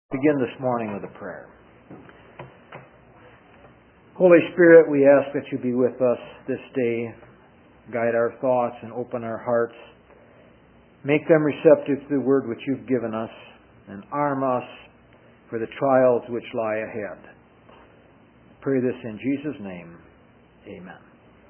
Begin this morning with a prayer. Holy Spirit, we ask that you be with us this day, guide our thoughts and open our hearts. Make them receptive to the word which you've given us, and arm us for the trials which lie ahead. I pray this in Jesus' name. Amen.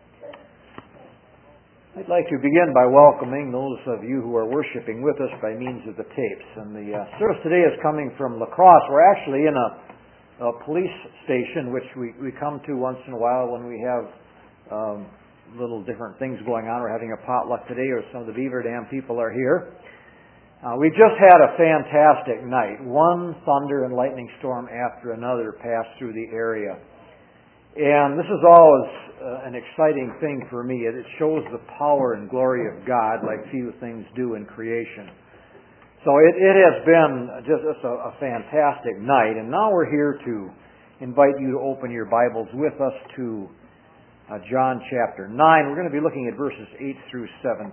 I'd like to begin by welcoming those of you who are worshiping with us by means of the tapes. And the service today is coming from La Crosse. We're actually in a police station, which we come to once in a while when we have little different things going on. We're having a potluck today, or some of the Beaver Dam people are here. We just had a fantastic night. One thunder and lightning storm after another passed through the area. And this is always an exciting thing for me. It shows the power and glory of God like few things do in creation. So it has been just a fantastic night. And now we're here to invite you to open your Bibles with us to John chapter 9. We're going to be looking at verses 8 through 17.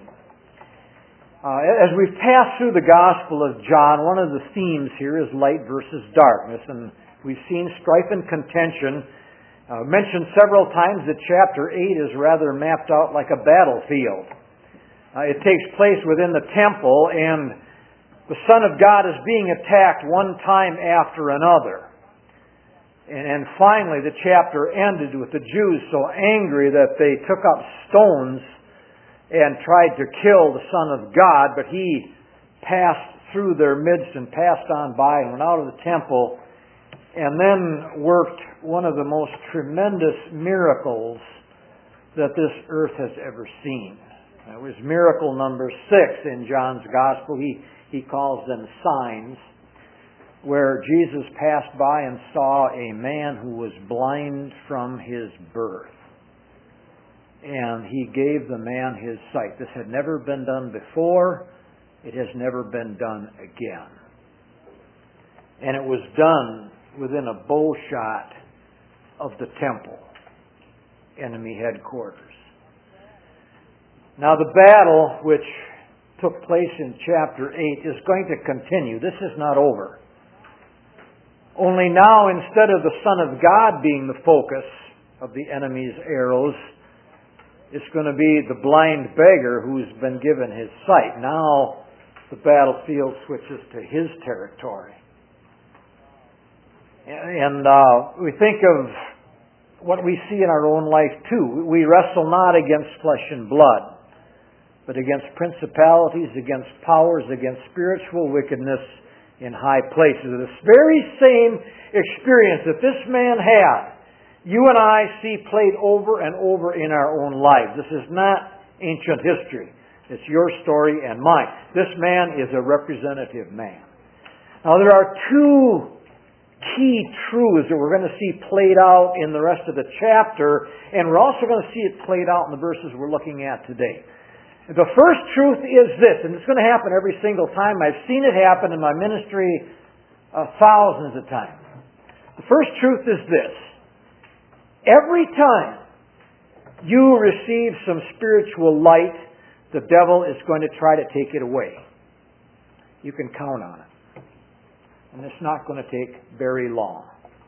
As we've passed through the Gospel of John, one of the themes here is light versus darkness. And we've seen strife and contention mentioned several times that chapter 8 is rather mapped out like a battlefield. It takes place within the temple, and the Son of God is being attacked one time after another. And finally, the chapter ended with the Jews so angry that they took up stones and tried to kill the Son of God, but he passed through their midst and passed on by and went out of the temple, and then worked one of the most tremendous miracles that this earth has ever seen. It was miracle number 6 in John's Gospel. He calls them signs, where Jesus passed by and saw a man who was blind from his birth. And he gave the man his sight. This had never been done before. It has never been done again. And it was done within a bow shot of the temple, enemy headquarters. Now the battle which took place in chapter 8 is going to continue. This is not over. Only now, instead of the Son of God being the focus of the enemy's arrows, it's going to be the blind beggar who's been given his sight. Now the battlefield switches to his territory. And we think of what we see in our own life too. We wrestle not against flesh and blood, but against principalities, against powers, against spiritual wickedness in high places. This very same experience that this man had, you and I see played over and over in our own lives. This is not ancient history. It's your story and mine. This man is a representative man. Now there are two key truths that we're going to see played out in the rest of the chapter, and we're also going to see it played out in the verses we're looking at today. The first truth is this, and it's going to happen every single time. I've seen it happen in my ministry thousands of times. The first truth is this: every time you receive some spiritual light, the devil is going to try to take it away. You can count on it. And it's not going to take very long.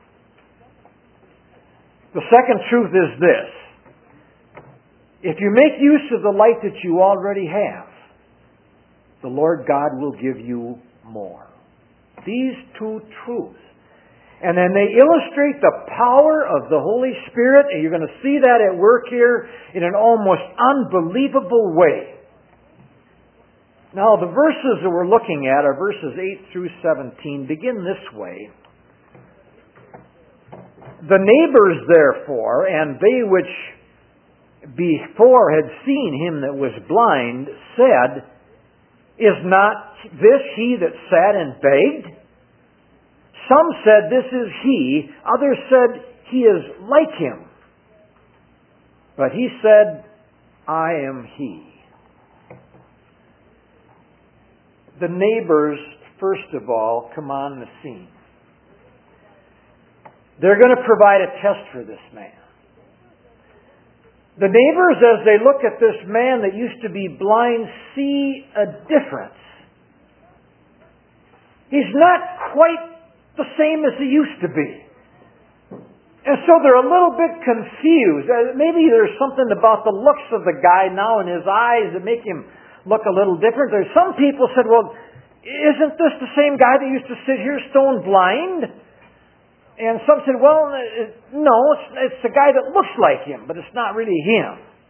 The second truth is this: if you make use of the light that you already have, the Lord God will give you more. These two truths. And then they illustrate the power of the Holy Spirit, and you're going to see that at work here in an almost unbelievable way. Now, the verses that we're looking at are verses 8 through 17. Begin this way. The neighbors, therefore, and they which before had seen him that was blind, said, "Is not this he that sat and begged?" Some said, "This is he." Others said, "He is like him." But he said, "I am he." The neighbors, first of all, come on the scene. They're going to provide a test for this man. The neighbors, as they look at this man that used to be blind, see a difference. He's not quite the same as he used to be. And so they're a little bit confused. Maybe there's something about the looks of the guy now in his eyes that make him look a little different. There's some people said, well, isn't this the same guy that used to sit here stone blind? And some said, well, no, it's the guy that looks like him, but it's not really him.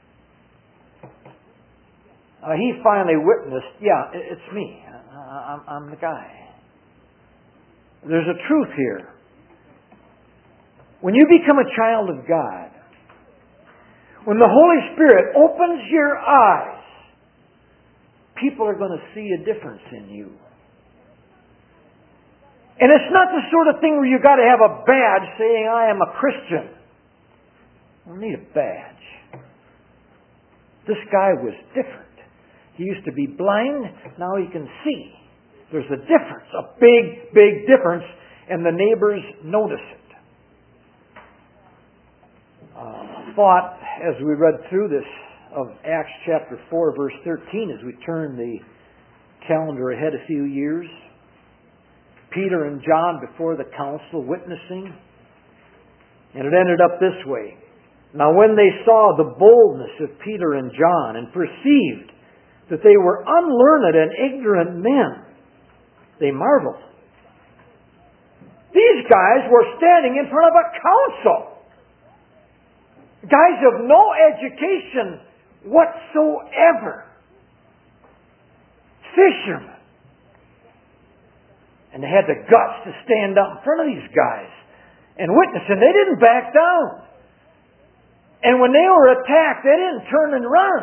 He finally witnessed, yeah, it's me. I'm the guy. There's a truth here. When you become a child of God, when the Holy Spirit opens your eyes, people are going to see a difference in you. And it's not the sort of thing where you've got to have a badge saying, I am a Christian. You don't need a badge. This guy was different. He used to be blind, now he can see. There's a difference, a big, big difference, and the neighbors notice it. Thought as we read through this of Acts chapter 4 verse 13 as we turn the calendar ahead a few years. Peter and John before the council witnessing. And it ended up this way. Now when they saw the boldness of Peter and John and perceived that they were unlearned and ignorant men, they marveled. These guys were standing in front of a council. Guys of no education whatsoever. Fishermen. And they had the guts to stand up in front of these guys and witness. And they didn't back down. And when they were attacked, they didn't turn and run.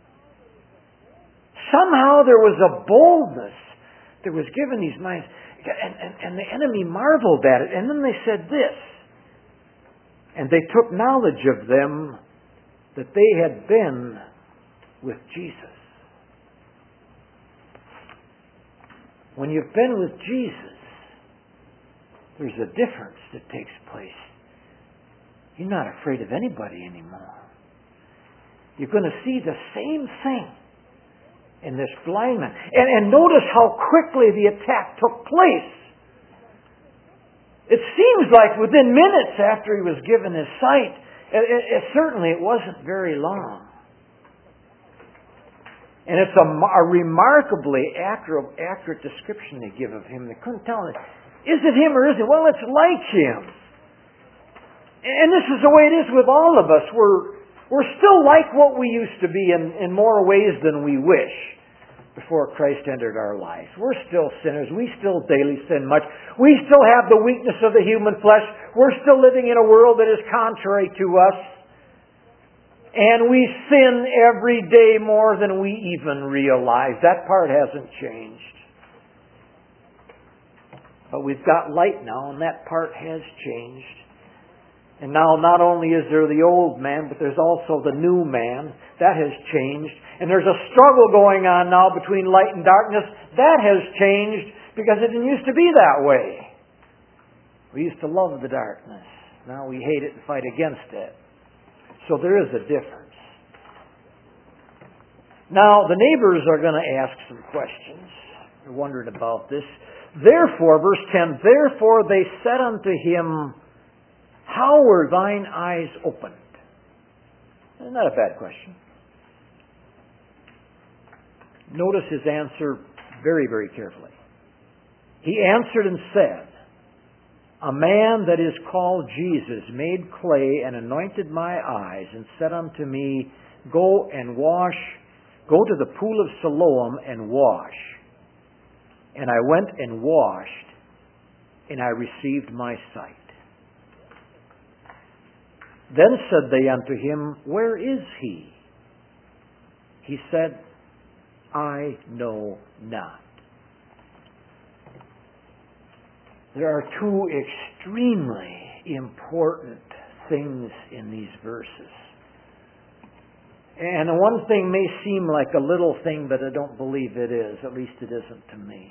Somehow there was a boldness that was given these minds. And the enemy marveled at it. And then they said this. And they took knowledge of them that they had been with Jesus. When you've been with Jesus, there's a difference that takes place. You're not afraid of anybody anymore. You're going to see the same thing in this blind man. And notice how quickly the attack took place. It seems like within minutes after he was given his sight, certainly it wasn't very long. And it's a remarkably accurate description they give of him. They couldn't tell him, is it him or is it? Well, it's like him. And this is the way it is with all of us. We're still like what we used to be in more ways than we wish before Christ entered our lives. We're still sinners. We still daily sin much. We still have the weakness of the human flesh. We're still living in a world that is contrary to us. And we sin every day more than we even realize. That part hasn't changed. But we've got light now, and that part has changed. And now not only is there the old man, but there's also the new man. That has changed. And there's a struggle going on now between light and darkness. That has changed because it didn't used to be that way. We used to love the darkness. Now we hate it and fight against it. So there is a difference. Now the neighbors are going to ask some questions. They're wondering about this. Therefore, verse 10, therefore they said unto him, how were thine eyes opened? Not a bad question. Notice his answer very, very carefully. He answered and said, a man that is called Jesus made clay and anointed my eyes and said unto me, go to the pool of Siloam and wash. And I went and washed, and I received my sight. Then said they unto him, where is he? He said, I know not. There are two extremely important things in these verses. And one thing may seem like a little thing, but I don't believe it is. At least it isn't to me.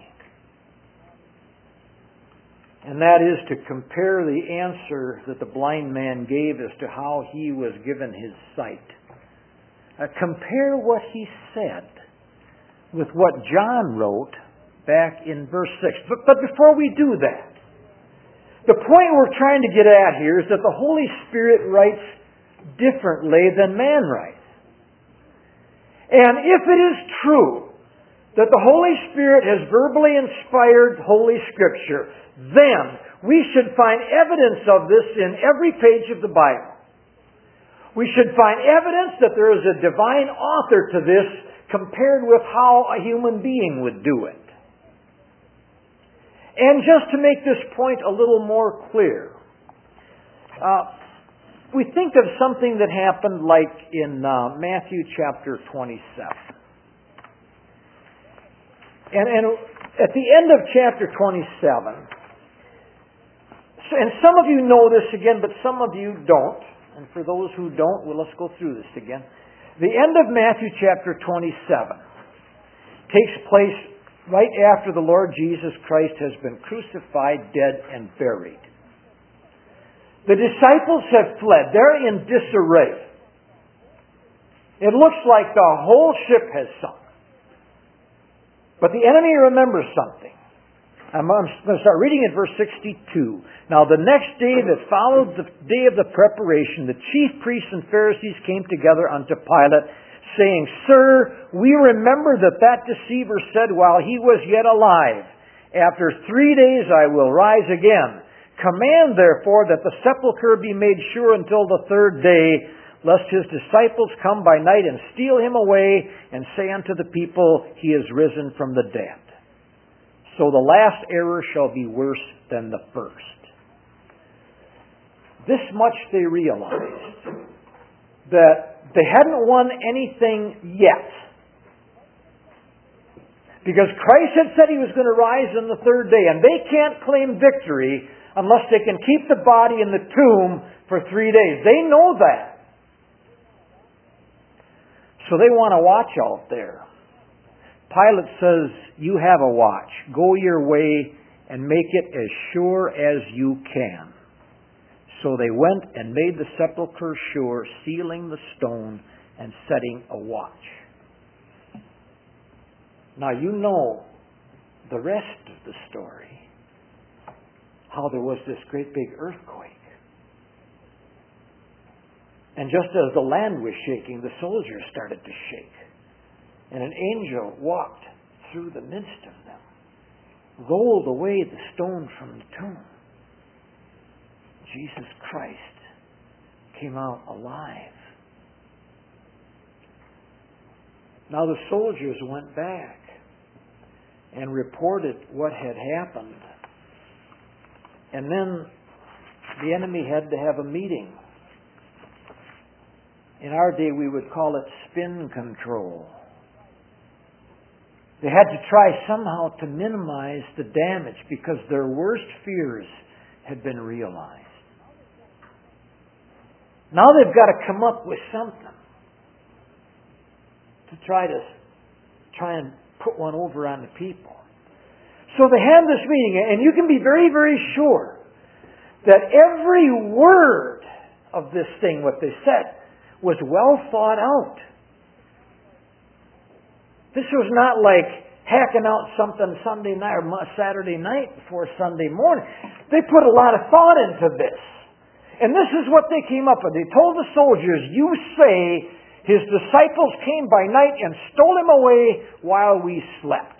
And that is to compare the answer that the blind man gave as to how he was given his sight. Compare what he said with what John wrote back in verse 6. But before we do that, the point we're trying to get at here is that the Holy Spirit writes differently than man writes. And if it is true that the Holy Spirit has verbally inspired Holy Scripture, then we should find evidence of this in every page of the Bible. We should find evidence that there is a divine author to this compared with how a human being would do it. And just to make this point a little more clear, we think of something that happened like in Matthew chapter 27. And at the end of chapter 27, and some of you know this again, but some of you don't. And for those who don't, well, let's go through this again. The end of Matthew chapter 27 takes place right after the Lord Jesus Christ has been crucified, dead, and buried. The disciples have fled. They're in disarray. It looks like the whole ship has sunk. But the enemy remembers something. I'm going to start reading at verse 62. Now the next day that followed the day of the preparation, the chief priests and Pharisees came together unto Pilate, saying, Sir, we remember that deceiver said while he was yet alive, After 3 days I will rise again. Command therefore that the sepulchre be made sure until the third day, lest his disciples come by night and steal him away, and say unto the people, He is risen from the dead. So the last error shall be worse than the first. This much they realized, that they hadn't won anything yet. Because Christ had said He was going to rise on the third day, and they can't claim victory unless they can keep the body in the tomb for 3 days. They know that. So they want to watch out there. Pilate says, You have a watch. Go your way and make it as sure as you can. So they went and made the sepulchre sure, sealing the stone and setting a watch. Now you know the rest of the story. How there was this great big earthquake. And just as the land was shaking, the soldiers started to shake. And an angel walked through the midst of them, rolled away the stone from the tomb. Jesus Christ came out alive. Now the soldiers went back and reported what had happened. And then the enemy had to have a meeting. In our day we would call it spin control. They had to try somehow to minimize the damage because their worst fears had been realized. Now they've got to come up with something to try and put one over on the people. So they had this meeting, and you can be very, very sure that every word of this thing, what they said, was well thought out. This was not like hacking out something Sunday night or Saturday night before Sunday morning. They put a lot of thought into this. And this is what they came up with. They told the soldiers, You say His disciples came by night and stole Him away while we slept.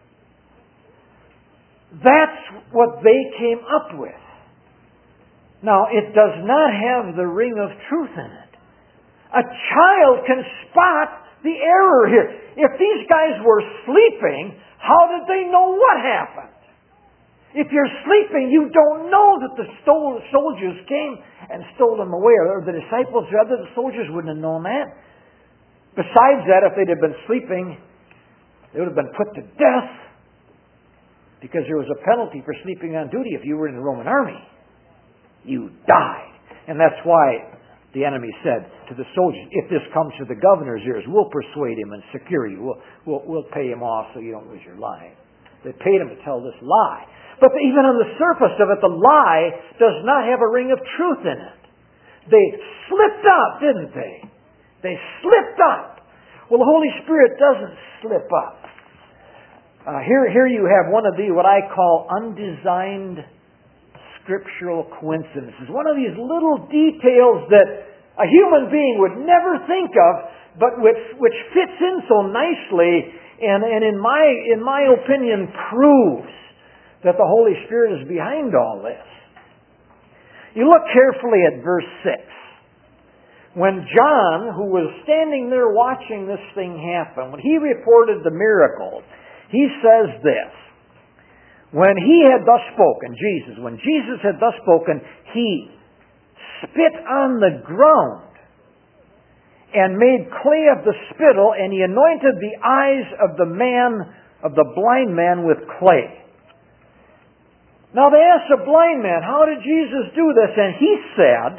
That's what they came up with. Now, it does not have the ring of truth in it. A child can spot the error here. If these guys were sleeping, how did they know what happened? If you're sleeping, you don't know that the soldiers came and stole them away. Or the disciples, rather, the soldiers wouldn't have known that. Besides that, if they'd have been sleeping, they would have been put to death. Because there was a penalty for sleeping on duty if you were in the Roman army. You died. And that's why the enemy said to the soldiers, if this comes to the governor's ears, we'll persuade him and secure you. We'll pay him off so you don't lose your life. They paid him to tell this lie. But even on the surface of it, the lie does not have a ring of truth in it. They slipped up, didn't they? They slipped up. Well, the Holy Spirit doesn't slip up. Here you have one of the, what I call, undesigned scriptural coincidences. One of these little details that a human being would never think of, but which fits in so nicely, and in my opinion proves that the Holy Spirit is behind all this. You look carefully at verse 6. When John, who was standing there watching this thing happen, when he reported the miracle, he says this: when he had thus spoken, when Jesus had thus spoken, he spit on the ground and made clay of the spittle, and he anointed the eyes of the blind man with clay. Now they asked the blind man, how did Jesus do this? And he said,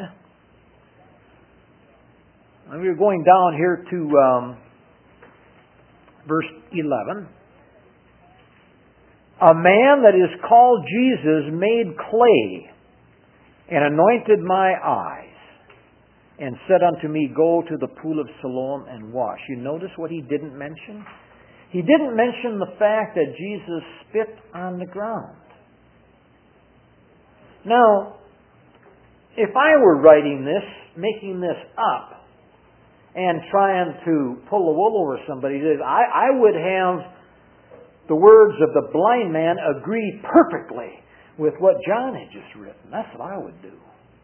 and we're going down here to verse 11. A man that is called Jesus made clay and anointed my eyes and said unto me, go to the pool of Siloam and wash. You notice what he didn't mention? He didn't mention the fact that Jesus spit on the ground. Now, if I were writing this, making this up, and trying to pull the wool over somebody, I would have the words of the blind man agree perfectly with what John had just written. That's what I would do.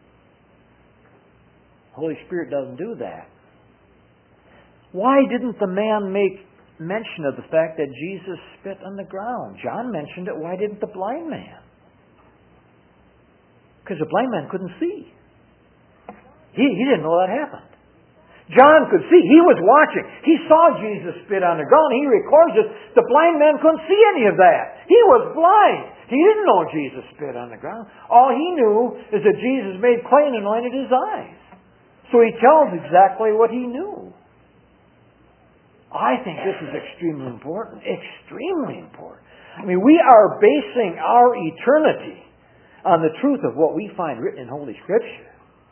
Holy Spirit doesn't do that. Why didn't the man make mention of the fact that Jesus spit on the ground? John mentioned it. Why didn't the blind man? Because the blind man couldn't see. He didn't know that happened. John could see. He was watching. He saw Jesus spit on the ground. He records it. The blind man couldn't see any of that. He was blind. He didn't know Jesus spit on the ground. All he knew is that Jesus made clay and anointed his eyes. So he tells exactly what he knew. I think this is extremely important. Extremely important. I mean, we are basing our eternity on the truth of what we find written in Holy Scripture.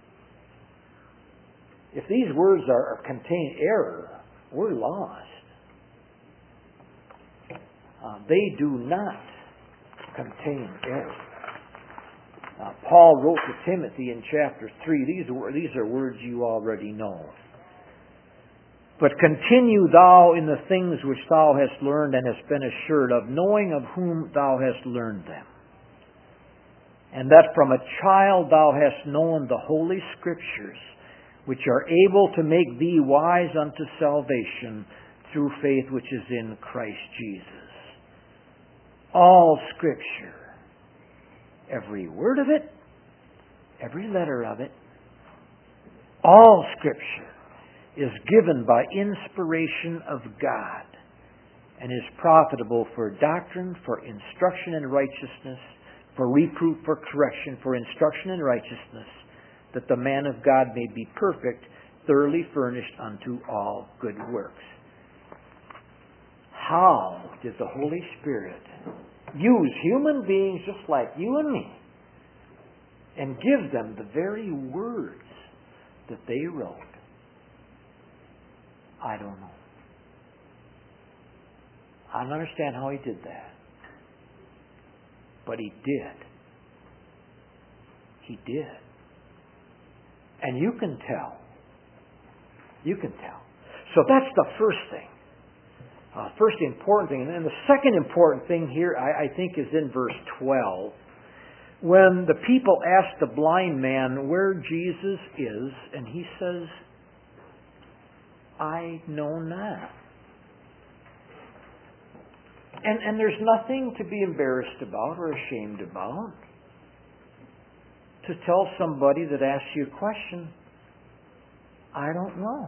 If these words contain error, we're lost. They do not contain error. Paul wrote to Timothy in chapter 3, these are words you already know. But continue thou in the things which thou hast learned and hast been assured of, knowing of whom thou hast learned them. And that from a child thou hast known the Holy Scriptures, which are able to make thee wise unto salvation through faith which is in Christ Jesus. All Scripture, every word of it, every letter of it, all Scripture is given by inspiration of God and is profitable for doctrine, for instruction in righteousness, for reproof, for correction, for instruction in righteousness, that the man of God may be perfect, thoroughly furnished unto all good works. How did the Holy Spirit use human beings just like you and me and give them the very words that they wrote? I don't know. I don't understand how he did that. But he did. He did. And you can tell. You can tell. So that's the first thing. First important thing. And then the second important thing here, I think, is in verse 12. When the people ask the blind man where Jesus is, and he says, I know not. And there's nothing to be embarrassed about or ashamed about. To tell somebody that asks you a question, I don't know.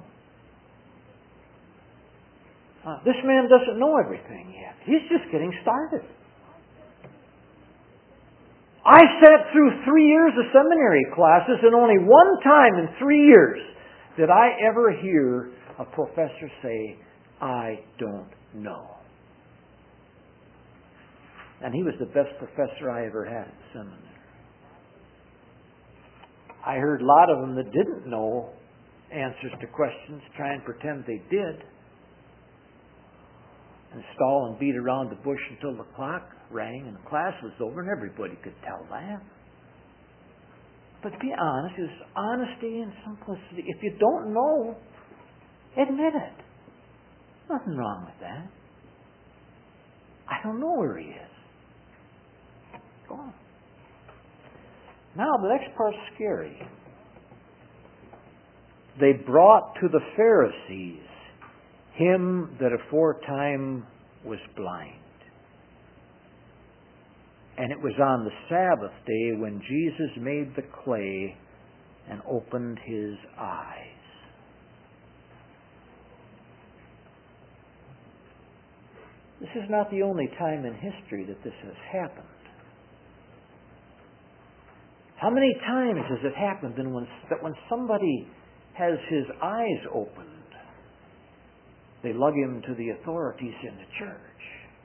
This man doesn't know everything yet. He's just getting started. I sat through 3 years of seminary classes, and only one time in 3 years did I ever hear a professor say, I don't know. And he was the best professor I ever had at seminary. I heard a lot of them that didn't know answers to questions try and pretend they did. and stall and beat around the bush until the clock rang and class was over and everybody could tell that. But to be honest, it's honesty and simplicity. If you don't know, admit it. Nothing wrong with that. I don't know where he is. Go on. Now, the next part's scary. They brought to the Pharisees him that aforetime was blind. And it was on the Sabbath day when Jesus made the clay and opened his eyes. This is not the only time in history that this has happened. How many times has it happened that when somebody has his eyes opened, they lug him to the authorities in the church?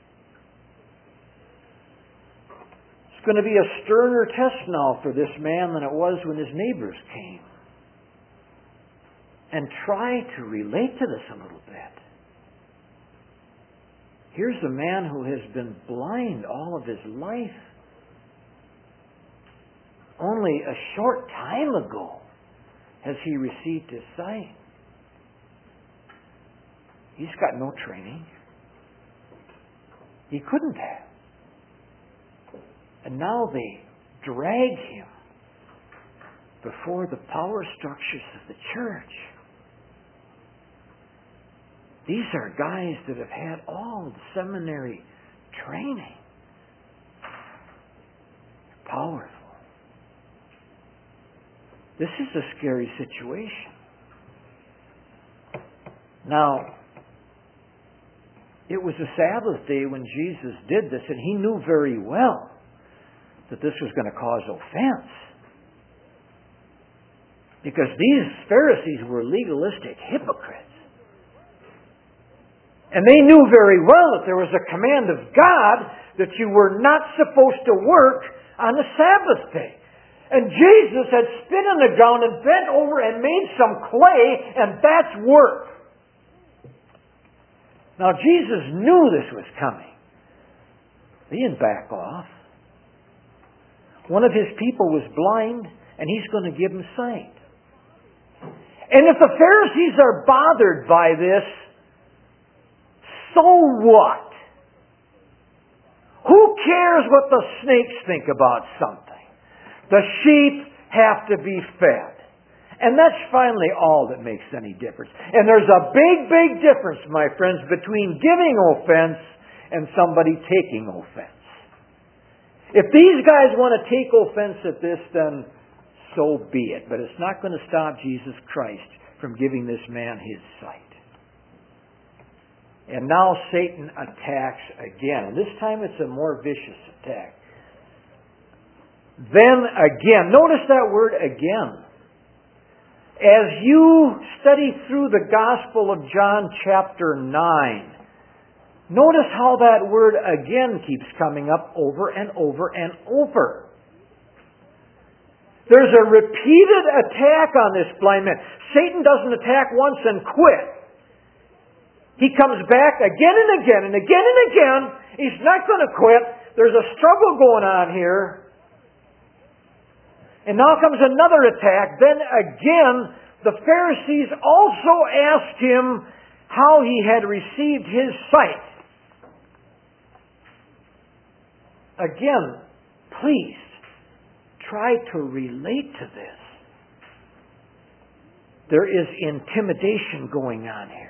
It's going to be a sterner test now for this man than it was when his neighbors came. And try to relate to this a little bit. Here's a man who has been blind all of his life. Only a short time ago has he received his sight. He's got no training. He couldn't have. And now they drag him before the power structures of the church. These are guys that have had all the seminary training. They're powerful. This is a scary situation. Now, it was a Sabbath day when Jesus did this, and he knew very well that this was going to cause offense. Because these Pharisees were legalistic hypocrites. And they knew very well that there was a command of God that you were not supposed to work on the Sabbath day. And Jesus had spit on the ground and bent over and made some clay, and that's work. Now Jesus knew this was coming. He didn't back off. One of his people was blind, and he's going to give him sight. And if the Pharisees are bothered by this, so what? Who cares what the snakes think about something? The sheep have to be fed. And that's finally all that makes any difference. And there's a big, big difference, my friends, between giving offense and somebody taking offense. If these guys want to take offense at this, then so be it. But it's not going to stop Jesus Christ from giving this man his sight. And now Satan attacks again. And this time it's a more vicious attack. Then again. Notice that word again. As you study through the Gospel of John chapter 9, notice how that word again keeps coming up over and over and over. There's a repeated attack on this blind man. Satan doesn't attack once and quit. He comes back again and again and again and again. He's not going to quit. There's a struggle going on here. And now comes another attack. Then again, the Pharisees also asked him how he had received his sight. Again, please, try to relate to this. There is intimidation going on here.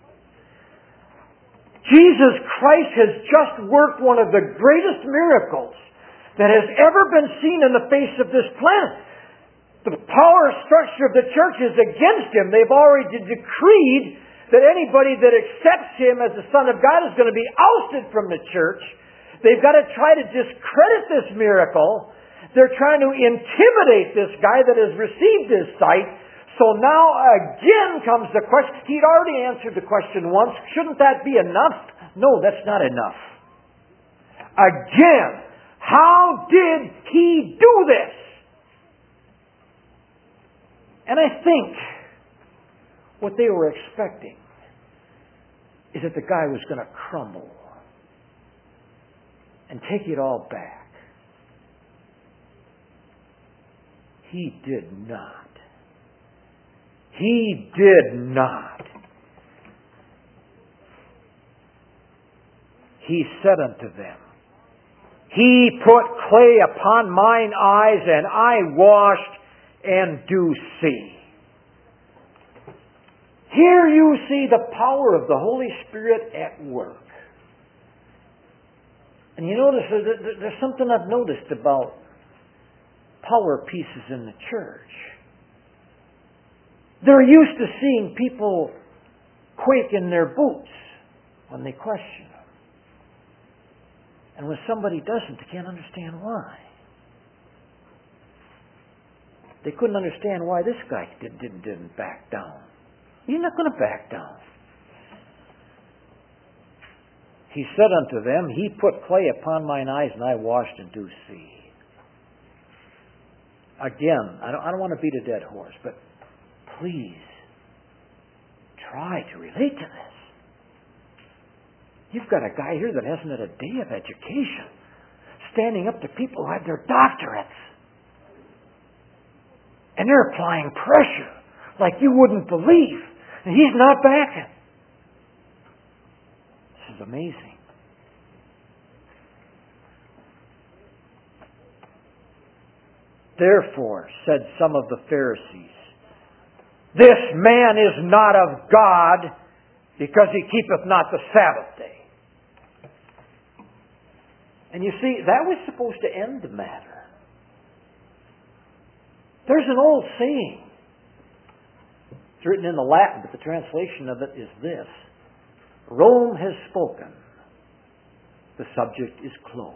Jesus Christ has just worked one of the greatest miracles that has ever been seen in the face of this planet. The power structure of the church is against him. They've already decreed that anybody that accepts him as the Son of God is going to be ousted from the church. They've got to try to discredit this miracle. They're trying to intimidate this guy that has received his sight. So now again comes the question. He'd already answered the question once. Shouldn't that be enough? No, that's not enough. Again, how did he do this? And I think what they were expecting is is that the guy was going to crumble and take it all back. He did not. He did not. He said unto them, He put clay upon mine eyes, and I washed, and do see. Here you see the power of the Holy Spirit at work. And you notice there's something I've noticed about power pieces in the church. They're used to seeing people quake in their boots when they question them. And when somebody doesn't, they can't understand why. They couldn't understand why this guy didn't back down. He's not going to back down. He said unto them, He put clay upon mine eyes, and I washed, and do see. Again, I don't want to beat a dead horse, but please try to relate to this. You've got a guy here that hasn't had a day of education, standing up to people who have their doctorates. And they're applying pressure like you wouldn't believe. And he's not backing. This is amazing. Therefore, said some of the Pharisees, This man is not of God, because he keepeth not the Sabbath day. And you see, that was supposed to end the matter. There's an old saying. It's written in the Latin, but the translation of it is this. Rome has spoken. The subject is closed.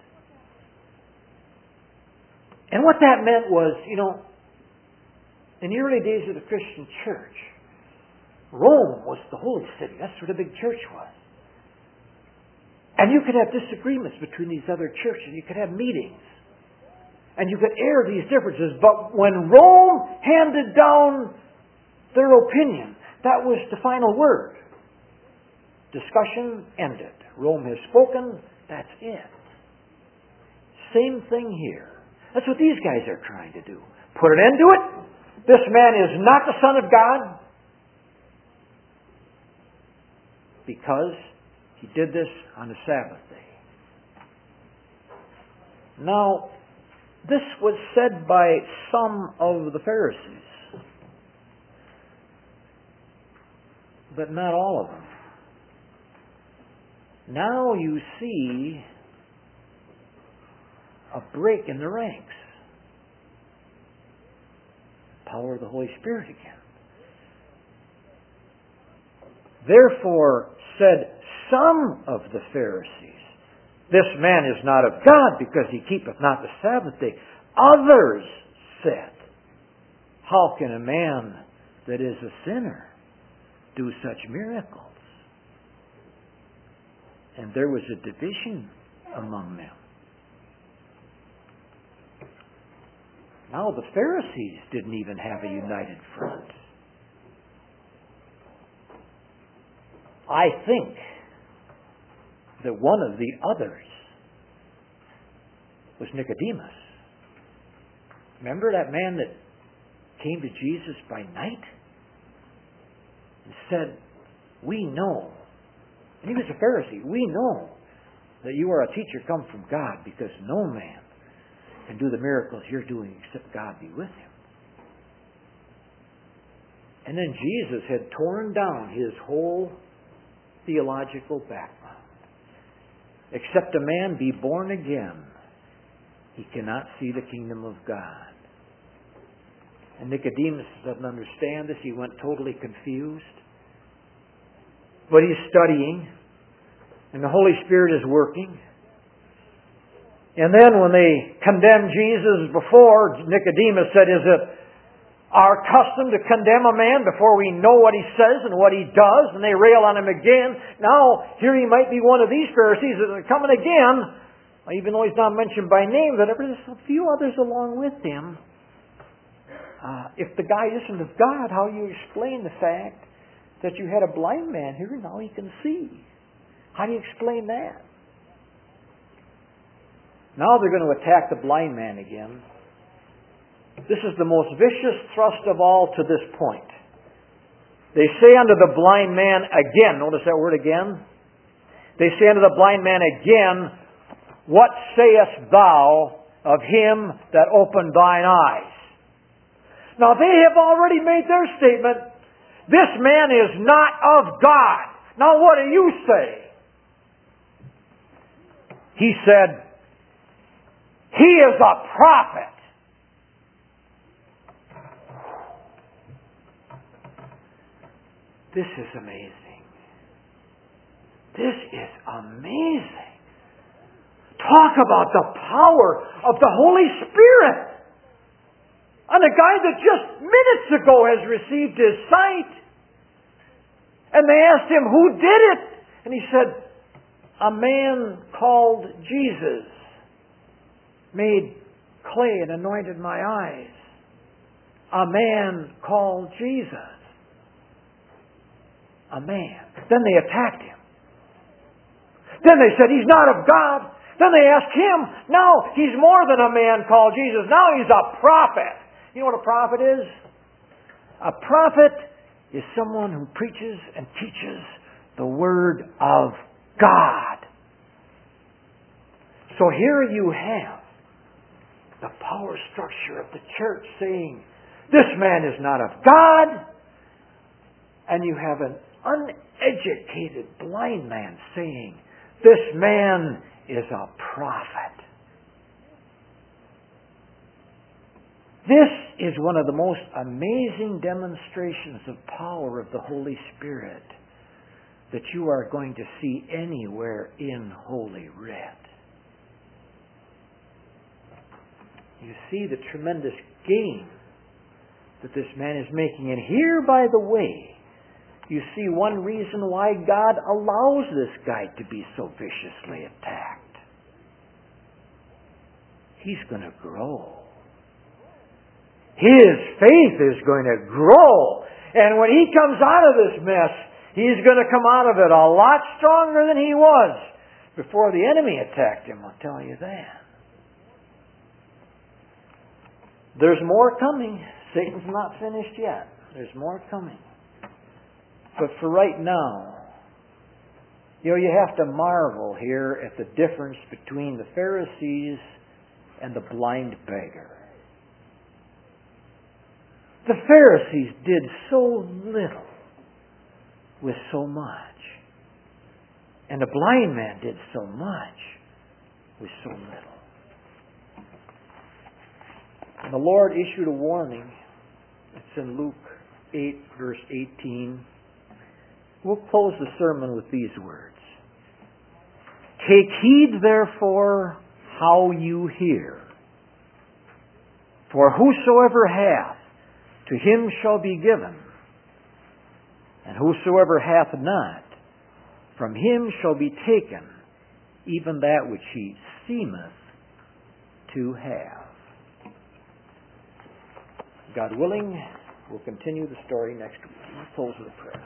And what that meant was, in the early days of the Christian church, Rome was the holy city. That's where the big church was. And you could have disagreements between these other churches. You could have meetings. And you could air these differences. But when Rome handed down their opinion, that was the final word. Discussion ended. Rome has spoken. That's it. Same thing here. That's what these guys are trying to do. Put an end to it. This man is not the Son of God, because he did this on the Sabbath day. Now, this was said by some of the Pharisees, but not all of them. Now you see a break in the ranks. Power of the Holy Spirit again. Therefore said some of the Pharisees, This man is not of God, because he keepeth not the Sabbath day. Others said, How can a man that is a sinner do such miracles? And there was a division among them. Now the Pharisees didn't even have a united front. I think that one of the others was Nicodemus. Remember that man that came to Jesus by night and said, We know, and he was a Pharisee, we know that you are a teacher come from God, because no man can do the miracles you're doing except God be with him. And then Jesus had torn down his whole theological background. Except a man be born again, he cannot see the kingdom of God. And Nicodemus doesn't understand this. He went totally confused. But he's studying, and the Holy Spirit is working. And then when they condemned Jesus before, Nicodemus said, Is it our custom to condemn a man before we know what he says and what he does? And they rail on him again. Now, here he might be one of these Pharisees that are coming again, even though he's not mentioned by name, but there's a few others along with him. If the guy isn't of God, how do you explain the fact that you had a blind man here, now he can see. How do you explain that? Now they're going to attack the blind man again. This is the most vicious thrust of all to this point. They say unto the blind man again, notice that word again. They say unto the blind man again, what sayest thou of him that opened thine eyes? Now they have already made their statement. This man is not of God. Now what do you say? He said, he is a prophet. This is amazing. This is amazing. Talk about the power of the Holy Spirit. And a guy that just minutes ago has received his sight. And they asked him, who did it? And he said, a man called Jesus made clay and anointed my eyes. A man called Jesus. A man. Then they attacked him. Then they said, he's not of God. Then they asked him, no, he's more than a man called Jesus. Now he's a prophet. You know what a prophet is? A prophet is someone who preaches and teaches the Word of God. So here you have the power structure of the church saying, this man is not of God. And you have an uneducated blind man saying, this man is a prophet. This is one of the most amazing demonstrations of power of the Holy Spirit that you are going to see anywhere in Holy Writ. You see the tremendous gain that this man is making. And here, by the way, you see one reason why God allows this guy to be so viciously attacked. He's going to grow. His faith is going to grow. And when he comes out of this mess, he's going to come out of it a lot stronger than he was before the enemy attacked him, I'll tell you that. There's more coming. Satan's not finished yet. There's more coming. But for right now, you have to marvel here at the difference between the Pharisees and the blind beggar. The Pharisees did so little with so much. And the blind man did so much with so little. And the Lord issued a warning. It's in Luke 8, verse 18. We'll close the sermon with these words. Take heed, therefore, how you hear. For whosoever hath, to him shall be given. And whosoever hath not, from him shall be taken even that which he seemeth to have. God willing, we'll continue the story next week. We'll close with a prayer.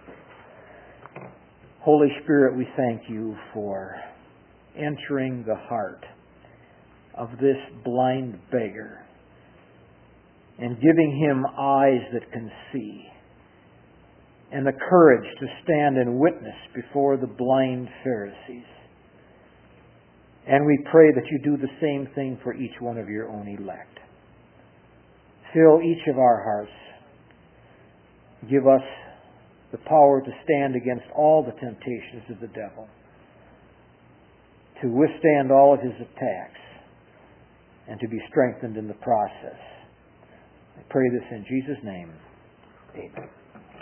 Holy Spirit, we thank you for entering the heart of this blind beggar and giving him eyes that can see and the courage to stand and witness before the blind Pharisees. And we pray that you do the same thing for each one of your own elect. Fill each of our hearts. Give us the power to stand against all the temptations of the devil, to withstand all of his attacks, and to be strengthened in the process. I pray this in Jesus' name. Amen.